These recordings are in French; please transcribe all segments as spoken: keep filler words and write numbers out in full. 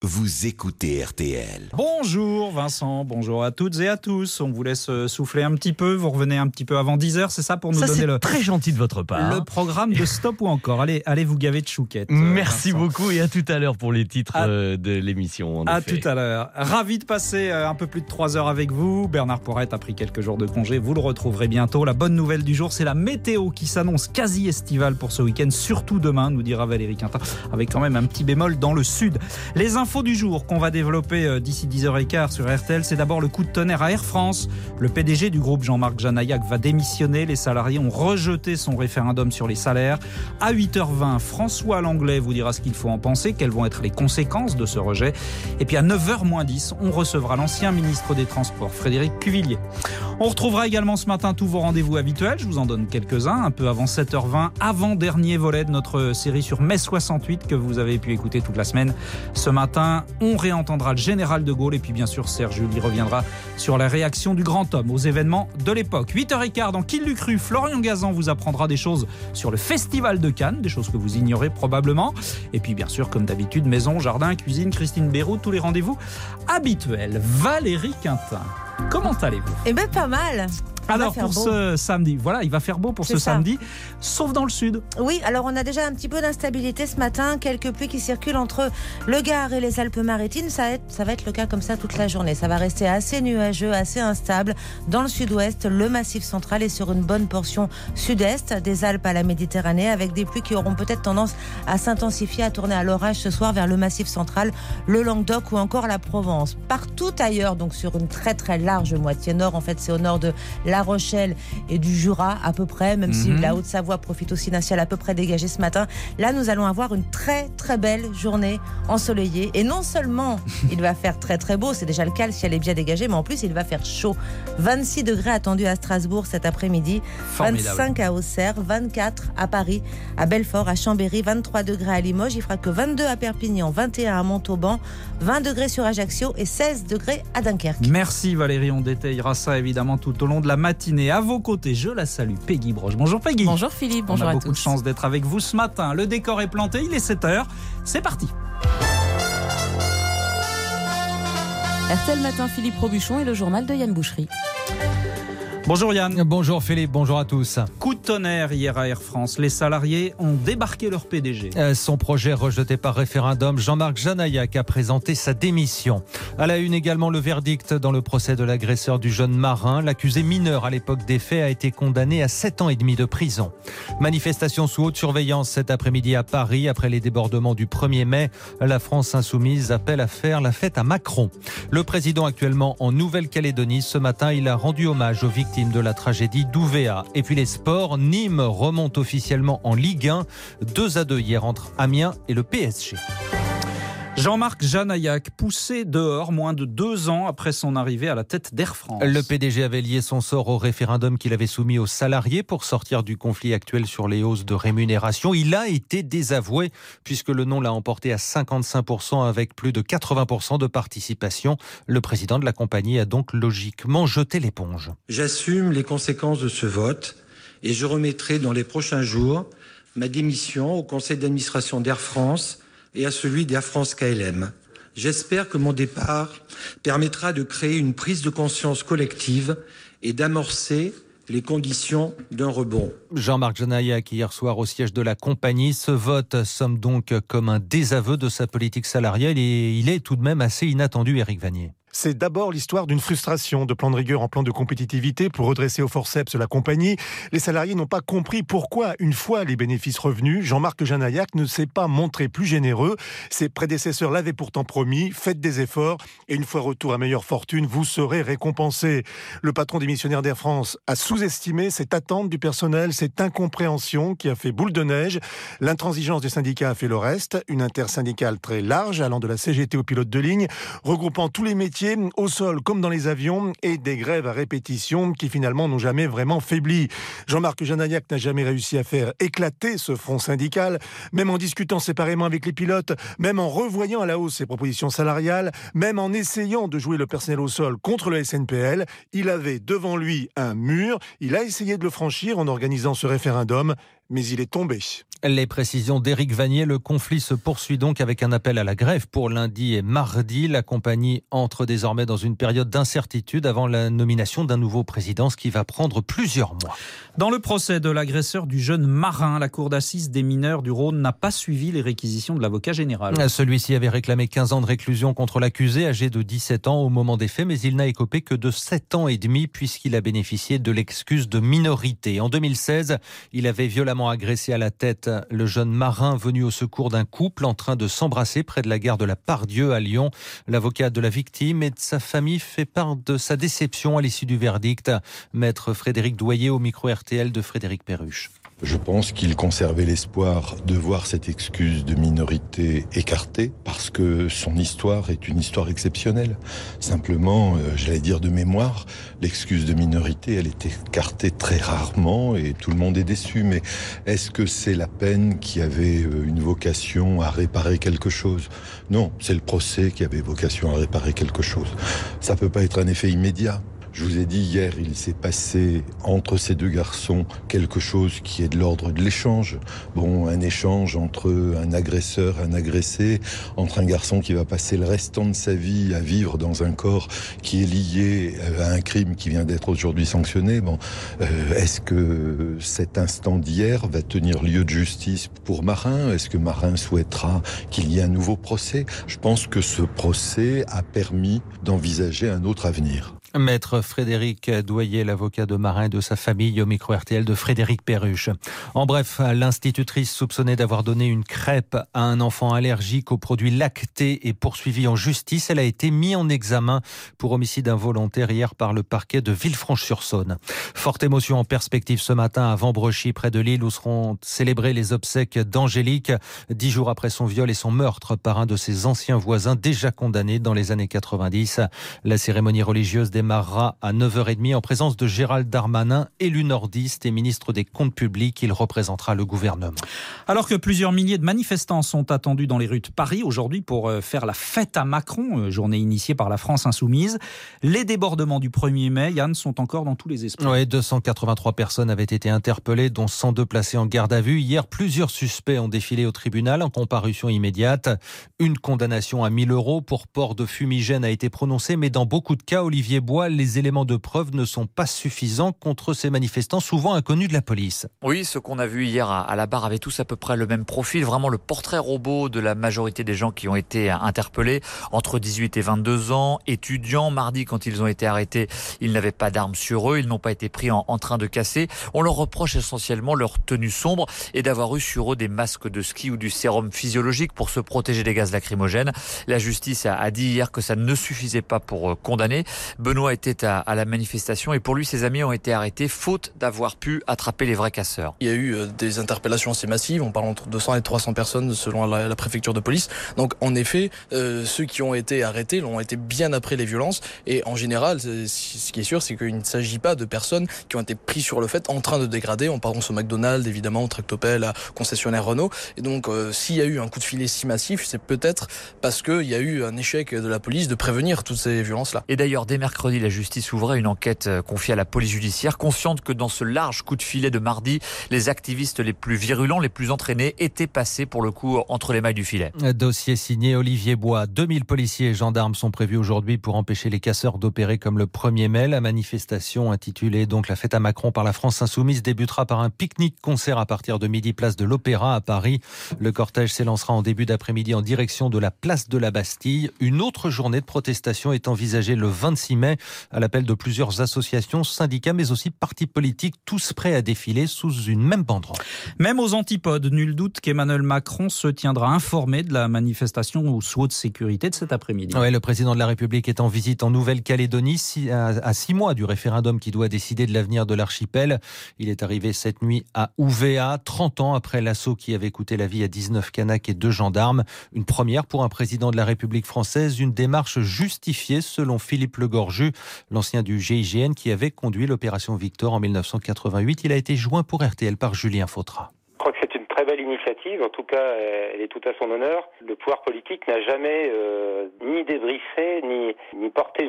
vous écoutez R T L. Bonjour Vincent, bonjour à toutes et à tous. On vous laisse souffler un petit peu, vous revenez un petit peu avant dix heures, c'est ça pour nous ça, donner c'est le, très gentil de votre part. le programme de Stop ou encore. Allez, allez vous gaver de chouquettes. Merci Vincent. beaucoup et à tout à l'heure pour les titres à, de l'émission. En à effet. tout à l'heure. Ravi de passer un peu plus de trois heures avec vous. Bernard Poirette a pris quelques jours de congé, vous le retrouverez bientôt. La bonne nouvelle du jour, c'est la météo qui s'annonce quasi estivale pour ce week-end, surtout demain, nous dira Valérie Quintin, avec quand même un petit bémol dans le sud. Les infos du jour qu'on va développer d'ici dix heures quinze sur R T L, c'est d'abord le coup de tonnerre à Air France. Le P D G du groupe, Jean-Marc Janaillac, va démissionner. Les salariés ont rejeté son référendum sur les salaires. À huit heures vingt, François Langlais vous dira ce qu'il faut en penser, quelles vont être les conséquences de ce rejet. Et puis à neuf heures moins dix, on recevra l'ancien ministre des Transports, Frédéric Cuvillier. On retrouvera également ce matin tous vos rendez-vous habituels. Je vous en donne quelques-uns, un peu avant sept heures vingt, avant-dernier volet de notre série sur mai soixante-huit que vous avez pu écouter toute la semaine. Ce matin, on réentendra le général de Gaulle et puis bien sûr Serge Jules y reviendra sur la réaction du grand homme aux événements de l'époque. huit heures quinze, dans Qui l'eût cru, Florian Gazan vous apprendra des choses sur le Festival de Cannes, des choses que vous ignorez probablement. Et puis bien sûr, comme d'habitude, maison, jardin, cuisine, Christine Béroux, tous les rendez-vous habituels. Valérie Quintin, comment allez-vous ? Eh bien, pas mal. On Alors pour beau. ce samedi, voilà, il va faire beau pour C'est ce ça. samedi, sauf dans le sud. Oui, alors on a déjà un petit peu d'instabilité ce matin, quelques pluies qui circulent entre le Gard et les Alpes-Maritimes. Ça va être, ça va être le cas comme ça toute la journée. Ça va rester assez nuageux, assez instable. Dans le sud-ouest, le Massif central est sur une bonne portion sud-est des Alpes à la Méditerranée, avec des pluies qui auront peut-être tendance à s'intensifier, à tourner à l'orage ce soir vers le Massif central, le Languedoc ou encore la Provence. Partout ailleurs, donc sur une très très large moitié nord, en fait c'est au nord de La Rochelle et du Jura à peu près, même mm-hmm. si la Haute-Savoie profite aussi d'un ciel à peu près dégagé ce matin. Là, nous allons avoir une très très belle journée ensoleillée. Et non seulement il va faire très très beau, c'est déjà le cas, le ciel est bien dégagé, mais en plus il va faire chaud. vingt-six degrés attendus à Strasbourg cet après-midi, Formidable. vingt-cinq à Auxerre, vingt-quatre à Paris, à Belfort, à Chambéry, vingt-trois degrés à Limoges, il fera que vingt-deux à Perpignan, vingt et un à Montauban, vingt degrés sur Ajaccio et seize degrés à Dunkerque. Merci Valérie, on détaillera ça évidemment tout au long de la matinée. À vos côtés, je la salue, Peggy Broche. Bonjour Peggy. Bonjour Philippe, bonjour à tous. On a beaucoup de chance d'être avec vous ce matin. Le décor est planté, il est sept heures. C'est parti. R T L Matin, Philippe Robuchon et le journal de Yann Boucherie. Bonjour Yann. Bonjour Philippe, bonjour à tous. Coup de tonnerre hier à Air France. Les salariés ont débarqué leur P D G. Euh, son projet rejeté par référendum, Jean-Marc Janaillac a présenté sa démission. À la une également, le verdict dans le procès de l'agresseur du jeune marin. L'accusé mineur à l'époque des faits a été condamné à sept ans et demi de prison. Manifestation sous haute surveillance cet après-midi à Paris. Après les débordements du premier mai, la France insoumise appelle à faire la fête à Macron. Le président actuellement en Nouvelle-Calédonie, ce matin, il a rendu hommage aux victimes de la tragédie d'Ouvéa. Et puis les sports, Nîmes remonte officiellement en Ligue un, deux à deux hier entre Amiens et le P S G. Jean-Marc Janaillac, poussé dehors moins de deux ans après son arrivée à la tête d'Air France. Le P D G avait lié son sort au référendum qu'il avait soumis aux salariés pour sortir du conflit actuel sur les hausses de rémunération. Il a été désavoué puisque le non l'a emporté à cinquante-cinq pour cent avec plus de quatre-vingts pour cent de participation. Le président de la compagnie a donc logiquement jeté l'éponge. J'assume les conséquences de ce vote et je remettrai dans les prochains jours ma démission au conseil d'administration d'Air France et à celui d'Air France K L M. J'espère que mon départ permettra de créer une prise de conscience collective et d'amorcer les conditions d'un rebond. Jean-Marc Janaillac hier soir au siège de la compagnie. Ce vote somme donc comme un désaveu de sa politique salariale et il est tout de même assez inattendu, Éric Vanier. C'est d'abord l'histoire d'une frustration de plan de rigueur en plan de compétitivité pour redresser au forceps la compagnie. Les salariés n'ont pas compris pourquoi, une fois les bénéfices revenus, Jean-Marc Janaillac ne s'est pas montré plus généreux. Ses prédécesseurs l'avaient pourtant promis, faites des efforts et une fois retour à meilleure fortune, vous serez récompensé. Le patron démissionnaire d'Air France a sous-estimé cette attente du personnel, cette incompréhension qui a fait boule de neige. L'intransigeance des syndicats a fait le reste. Une intersyndicale très large, allant de la C G T aux pilotes de ligne, regroupant tous les métiers au sol comme dans les avions et des grèves à répétition qui finalement n'ont jamais vraiment faibli. Jean-Marc Janaillac n'a jamais réussi à faire éclater ce front syndical, même en discutant séparément avec les pilotes, même en revoyant à la hausse ses propositions salariales, même en essayant de jouer le personnel au sol contre le S N P L. Il avait devant lui un mur, il a essayé de le franchir en organisant ce référendum, mais il est tombé. Les précisions d'Éric Vanier, le conflit se poursuit donc avec un appel à la grève pour lundi et mardi. La compagnie entre désormais dans une période d'incertitude avant la nomination d'un nouveau président, ce qui va prendre plusieurs mois. Dans le procès de l'agresseur du jeune marin, la cour d'assises des mineurs du Rhône n'a pas suivi les réquisitions de l'avocat général. Celui-ci avait réclamé quinze ans de réclusion contre l'accusé, âgé de dix-sept ans au moment des faits, mais il n'a écopé que de sept ans et demi puisqu'il a bénéficié de l'excuse de minorité. En deux mille seize, il avait violemment agressé à la tête le jeune marin venu au secours d'un couple en train de s'embrasser près de la gare de la Part-Dieu à Lyon. L'avocat de la victime et de sa famille fait part de sa déception à l'issue du verdict. Maître Frédéric Doyer au micro R T L de Frédéric Perruche. Je pense qu'il conservait l'espoir de voir cette excuse de minorité écartée parce que son histoire est une histoire exceptionnelle. Simplement, euh, j'allais dire de mémoire, l'excuse de minorité, elle est écartée très rarement et tout le monde est déçu. Mais est-ce que c'est la peine qui avait une vocation à réparer quelque chose ? Non, c'est le procès qui avait vocation à réparer quelque chose. Ça peut pas être un effet immédiat. Je vous ai dit hier, il s'est passé entre ces deux garçons quelque chose qui est de l'ordre de l'échange. Bon, un échange entre un agresseur et un agressé, entre un garçon qui va passer le restant de sa vie à vivre dans un corps qui est lié à un crime qui vient d'être aujourd'hui sanctionné. Bon, euh, est-ce que cet instant d'hier va tenir lieu de justice pour Marin ? Est-ce que Marin souhaitera qu'il y ait un nouveau procès ? Je pense que ce procès a permis d'envisager un autre avenir. Maître Frédéric Doyer, l'avocat de Marin et de sa famille au micro R T L de Frédéric Perruche. En bref, l'institutrice soupçonnée d'avoir donné une crêpe à un enfant allergique aux produits lactés est poursuivie en justice. Elle a été mise en examen pour homicide involontaire hier par le parquet de Villefranche-sur-Saône. Forte émotion en perspective ce matin à Vambrechy, près de Lille, où seront célébrées les obsèques d'Angélique, dix jours après son viol et son meurtre par un de ses anciens voisins déjà condamnés dans les années quatre-vingt-dix. La cérémonie religieuse démarrera à neuf heures trente en présence de Gérald Darmanin, élu nordiste et ministre des Comptes publics. Il représentera le gouvernement. Alors que plusieurs milliers de manifestants sont attendus dans les rues de Paris aujourd'hui pour faire la fête à Macron, journée initiée par la France Insoumise, les débordements du premier mai, Yann, sont encore dans tous les esprits. Oui, deux cent quatre-vingt-trois personnes avaient été interpellées, dont cent deux placées en garde à vue. Hier, plusieurs suspects ont défilé au tribunal en comparution immédiate. Une condamnation à mille euros pour port de fumigène a été prononcée, mais dans beaucoup de cas, Olivier Bois, les éléments de preuve ne sont pas suffisants contre ces manifestants souvent inconnus de la police. Oui, ce qu'on a vu hier à la barre avait tous à peu près le même profil, vraiment le portrait robot de la majorité des gens qui ont été interpellés, entre dix-huit et vingt-deux ans, étudiants. Mardi, quand ils ont été arrêtés, ils n'avaient pas d'armes sur eux, ils n'ont pas été pris en, en train de casser. On leur reproche essentiellement leur tenue sombre et d'avoir eu sur eux des masques de ski ou du sérum physiologique pour se protéger des gaz lacrymogènes. La justice a, a dit hier que ça ne suffisait pas pour condamner. Benoît était à, à la manifestation et pour lui, ses amis ont été arrêtés faute d'avoir pu attraper les vrais casseurs. Il y a eu euh, des interpellations assez massives, on parle entre deux cents et trois cents personnes selon la, la préfecture de police. Donc en effet, euh, ceux qui ont été arrêtés l'ont été bien après les violences et en général, ce qui est sûr, c'est qu'il ne s'agit pas de personnes qui ont été prises sur le fait en train de dégrader. On pense au McDonald's, évidemment, au Tractopelle, à concessionnaire Renault. Et donc euh, s'il y a eu un coup de filet si massif, c'est peut-être parce qu'il y a eu un échec de la police de prévenir toutes ces violences-là. Et d'ailleurs, dès mercredi, la justice ouvrait une enquête confiée à la police judiciaire, consciente que dans ce large coup de filet de mardi, les activistes les plus virulents, les plus entraînés étaient passés pour le coup entre les mailles du filet. Dossier signé Olivier Bois. deux mille policiers et gendarmes sont prévus aujourd'hui pour empêcher les casseurs d'opérer comme le premier mai. La manifestation intitulée donc la fête à Macron par la France Insoumise débutera par un pique-nique-concert à partir de midi place de l'Opéra à Paris. Le cortège s'élancera en début d'après-midi en direction de la place de la Bastille. Une autre journée de protestation est envisagée le vingt-six mai à l'appel de plusieurs associations, syndicats, mais aussi partis politiques, tous prêts à défiler sous une même banderole. Même aux antipodes, nul doute qu'Emmanuel Macron se tiendra informé de la manifestation au sceau de sécurité de cet après-midi. Ouais, le président de la République est en visite en Nouvelle-Calédonie à six mois du référendum qui doit décider de l'avenir de l'archipel. Il est arrivé cette nuit à Ouvéa, trente ans après l'assaut qui avait coûté la vie à dix-neuf Kanaks et deux gendarmes. Une première pour un président de la République française, une démarche justifiée selon Philippe Legorju, l'ancien du G I G N qui avait conduit l'opération Victor en mille neuf cent quatre-vingt-huit. Il a été joint pour R T L par Julien Fautra. Je crois que c'est une très belle initiative, en tout cas elle est tout à son honneur. Le pouvoir politique n'a jamais euh, ni débriefé, ni, ni porté une quelconque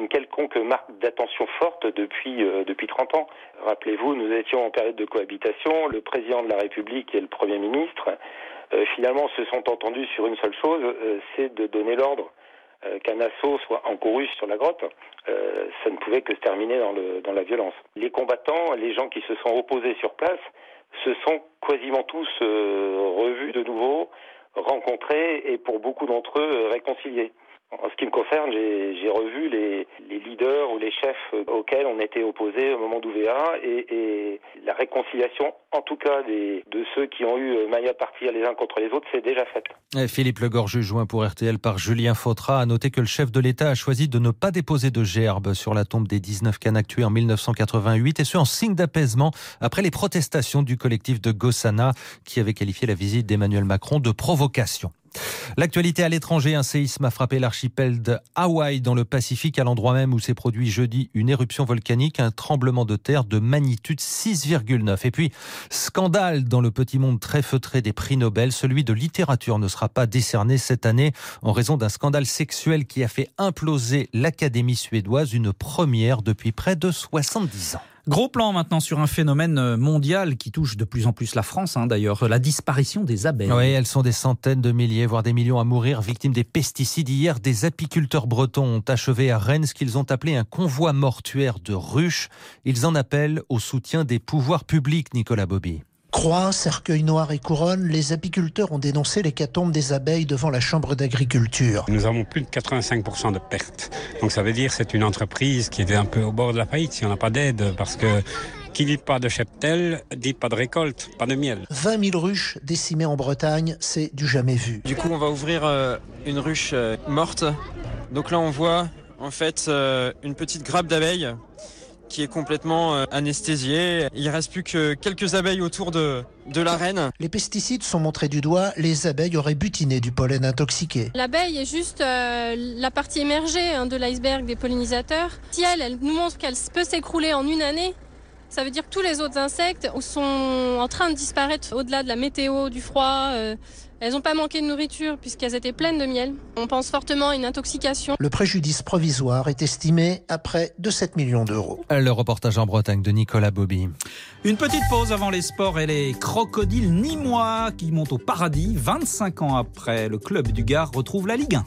quiconque marque d'attention forte depuis, euh, depuis trente ans. Rappelez-vous, nous étions en période de cohabitation, le président de la République et le Premier ministre, euh, finalement, se sont entendus sur une seule chose, euh, c'est de donner l'ordre euh, qu'un assaut soit encouru sur la grotte. Euh, ça ne pouvait que se terminer dans, le, dans la violence. Les combattants, les gens qui se sont opposés sur place, se sont quasiment tous euh, revus de nouveau, rencontrés et pour beaucoup d'entre eux réconciliés. En ce qui me concerne, j'ai, j'ai revu les, les leaders ou les chefs auxquels on était opposés au moment d'Ouvéa et, et la réconciliation, en tout cas des, de ceux qui ont eu maille à partir les uns contre les autres, c'est déjà fait. Philippe Legorju, joint pour R T L par Julien Fautra, a noté que le chef de l'État a choisi de ne pas déposer de gerbe sur la tombe des dix-neuf Kanaks tués en mille neuf cent quatre-vingt-huit, et ce en signe d'apaisement après les protestations du collectif de Gossana qui avait qualifié la visite d'Emmanuel Macron de provocation. L'actualité à l'étranger, un séisme a frappé l'archipel de Hawaï dans le Pacifique, à l'endroit même où s'est produit jeudi une éruption volcanique, un tremblement de terre de magnitude six virgule neuf. Et puis, scandale dans le petit monde très feutré des prix Nobel, celui de littérature ne sera pas décerné cette année en raison d'un scandale sexuel qui a fait imploser l'Académie suédoise, une première depuis près de soixante-dix ans. Gros plan maintenant sur un phénomène mondial qui touche de plus en plus la France, hein, d'ailleurs, la disparition des abeilles. Oui, elles sont des centaines de milliers, voire des millions à mourir, victimes des pesticides. Hier, des apiculteurs bretons ont achevé à Rennes ce qu'ils ont appelé un convoi mortuaire de ruches. Ils en appellent au soutien des pouvoirs publics, Nicolas Bobby. Croix, cercueil noir et couronne, les apiculteurs ont dénoncé l'hécatombe des abeilles devant la Chambre d'agriculture. Nous avons plus de quatre-vingt-cinq pour cent de pertes. Donc ça veut dire que c'est une entreprise qui est un peu au bord de la faillite si on n'a pas d'aide, parce que qui dit pas de cheptel, dit pas de récolte, pas de miel. vingt mille ruches décimées en Bretagne, c'est du jamais vu. Du coup, on va ouvrir euh, une ruche euh, morte. Donc là, on voit en fait euh, une petite grappe d'abeilles qui est complètement euh, anesthésiée. Il ne reste plus que quelques abeilles autour de, de la reine. Les pesticides sont montrés du doigt, les abeilles auraient butiné du pollen intoxiqué. L'abeille est juste euh, la partie émergée hein, de l'iceberg des pollinisateurs. Si elle, elle nous montre qu'elle peut s'écrouler en une année, ça veut dire que tous les autres insectes sont en train de disparaître au-delà de la météo, du froid. Euh, elles n'ont pas manqué de nourriture puisqu'elles étaient pleines de miel. On pense fortement à une intoxication. Le préjudice provisoire est estimé à près de sept millions d'euros. Le reportage en Bretagne de Nicolas Bobby. Une petite pause avant les sports et les crocodiles nîmois qui montent au paradis. vingt-cinq ans après, le club du Gard retrouve la Ligue un.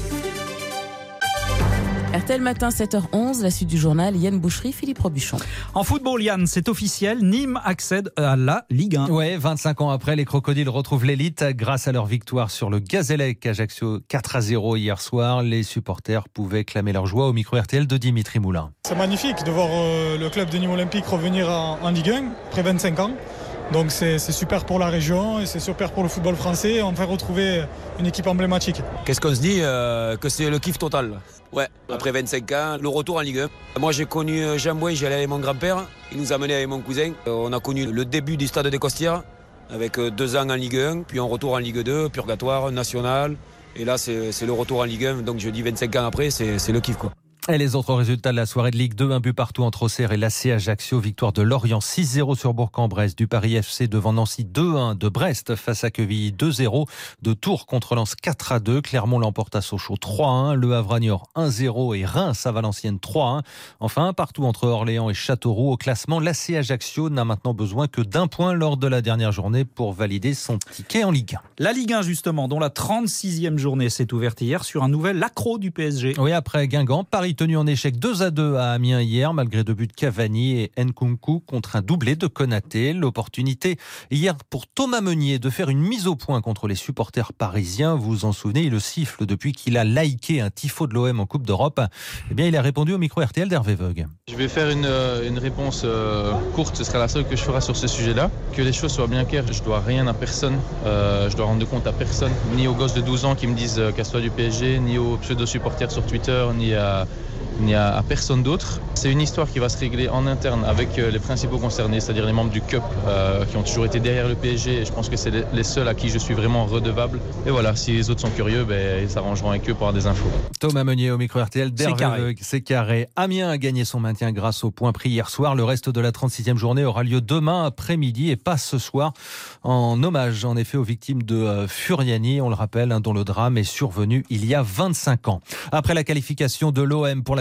R T L Matin, sept heures onze, la suite du journal, Yann Boucherie, Philippe Robuchon. En football, Yann, c'est officiel, Nîmes accède à la Ligue un. Ouais, vingt-cinq ans après, les crocodiles retrouvent l'élite grâce à leur victoire sur le Gazélec Ajaccio quatre à zéro hier soir. Les supporters pouvaient clamer leur joie au micro R T L de Dimitri Moulin. C'est magnifique de voir euh, le club de Nîmes Olympique revenir en, en Ligue un après vingt-cinq ans. Donc c'est, c'est super pour la région et c'est super pour le football français. On va retrouver une équipe emblématique. Qu'est-ce qu'on se dit euh, que c'est le kiff total. Ouais, après vingt-cinq ans, le retour en Ligue un. Moi j'ai connu Jean Bouin, j'allais avec mon grand-père. Il nous a menés avec mon cousin. On a connu le début du stade des Costières avec deux ans en Ligue un, puis on retour en Ligue deux, purgatoire, national. Et là c'est, c'est le retour en Ligue un. Donc je dis vingt-cinq ans après, c'est, c'est le kiff quoi. Et les autres résultats de la soirée de Ligue deux, un but partout entre Auxerre et l'A C Ajaccio, victoire de Lorient six zéro sur Bourg-en-Bresse, du Paris F C devant Nancy deux un, de Brest face à Quevilly deux zéro, de Tours contre Lens quatre à deux, Clermont l'emporte à Sochaux trois un, Le Havre à Niort un zéro et Reims à Valenciennes trois un. Enfin, partout entre Orléans et Châteauroux au classement, l'A C Ajaccio n'a maintenant besoin que d'un point lors de la dernière journée pour valider son ticket en Ligue un. La Ligue un justement, dont la trente-sixième journée s'est ouverte hier sur un nouvel accro du P S G. Oui, après Guingamp, Paris tenu en échec deux à deux à Amiens hier, malgré deux buts de Cavani et Nkunku contre un doublé de Konaté. L'opportunité hier pour Thomas Meunier de faire une mise au point contre les supporters parisiens. Vous vous en souvenez, il le siffle depuis qu'il a liké un tifo de l'O M en Coupe d'Europe. Eh bien, il a répondu au micro R T L d'Hervé Vogue. Je vais faire une, une réponse euh, courte, ce sera la seule que je ferai sur ce sujet-là. Que les choses soient bien claires, je dois rien à personne, euh, je dois rendre compte à personne, ni aux gosses de douze ans qui me disent euh, casse-toi du P S G, ni aux pseudo-supporters sur Twitter, ni à... Il n'y a à personne d'autre. C'est une histoire qui va se régler en interne avec les principaux concernés, c'est-à-dire les membres du C U P euh, qui ont toujours été derrière le P S G. Et je pense que c'est les seuls à qui je suis vraiment redevable. Et voilà, si les autres sont curieux, ben, ils s'arrangeront avec eux pour avoir des infos. Thomas Meunier au micro R T L. C'est carré. C'est carré. Amiens a gagné son maintien grâce au point pris hier soir. Le reste de la trente-sixième journée aura lieu demain après-midi et pas ce soir, en hommage en effet aux victimes de euh, Furiani, on le rappelle, hein, dont le drame est survenu il y a vingt-cinq ans. Après la qualification de l'O M pour la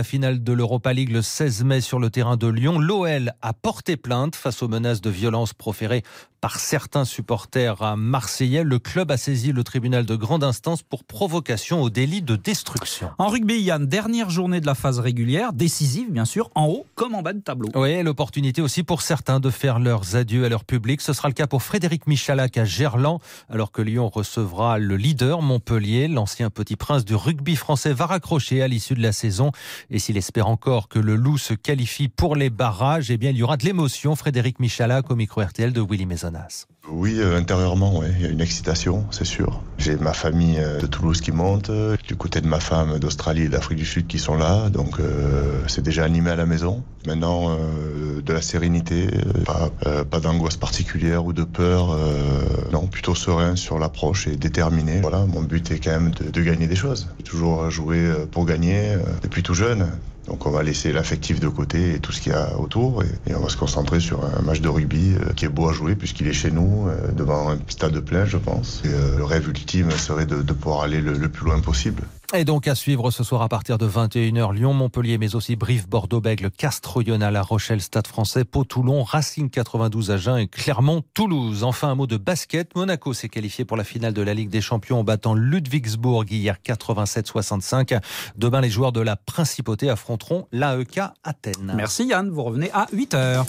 la finale de l'Europa League le seize mai sur le terrain de Lyon. L'O L a porté plainte face aux menaces de violence proférées par certains supporters marseillais. Le club a saisi le tribunal de grande instance pour provocation au délit de destruction. En rugby, Yann, dernière journée de la phase régulière, décisive bien sûr, en haut comme en bas de tableau. Oui, l'opportunité aussi pour certains de faire leurs adieux à leur public. Ce sera le cas pour Frédéric Michalak à Gerland, alors que Lyon recevra le leader Montpellier. L'ancien petit prince du rugby français va raccrocher à l'issue de la saison. Et s'il espère encore que le Loup se qualifie pour les barrages, eh bien il y aura de l'émotion. Frédéric Michalak au micro R T L de Willy Maisonnas. Oui, euh, intérieurement, ouais, il y a une excitation, c'est sûr. J'ai ma famille euh, de Toulouse qui monte, euh, du côté de ma femme d'Australie et d'Afrique du Sud qui sont là, donc euh, c'est déjà animé à la maison. Maintenant, euh, de la sérénité, euh, pas, euh, pas d'angoisse particulière ou de peur, euh, non, plutôt serein sur l'approche et déterminé. Voilà, mon but est quand même de, de gagner des choses. J'ai toujours joué pour gagner, euh, depuis tout jeune. Donc on va laisser l'affectif de côté et tout ce qu'il y a autour et, et on va se concentrer sur un match de rugby euh, qui est beau à jouer puisqu'il est chez nous, euh, devant un stade plein je pense. Et, euh, le rêve ultime serait de, de pouvoir aller le, le plus loin possible. Et donc à suivre ce soir à partir de vingt et une heures, Lyon, Montpellier, mais aussi Brive, Bordeaux, Bègles, Castres, Oyonnax, La Rochelle, Stade Français, Pau, Toulon, Racing quatre-vingt-douze, Agen et Clermont, Toulouse. Enfin un mot de basket. Monaco s'est qualifié pour la finale de la Ligue des Champions en battant Ludwigsburg hier quatre-vingt-sept soixante-cinq. Demain, les joueurs de la Principauté affronteront l'A E K Athènes. Merci Yann, vous revenez à huit heures.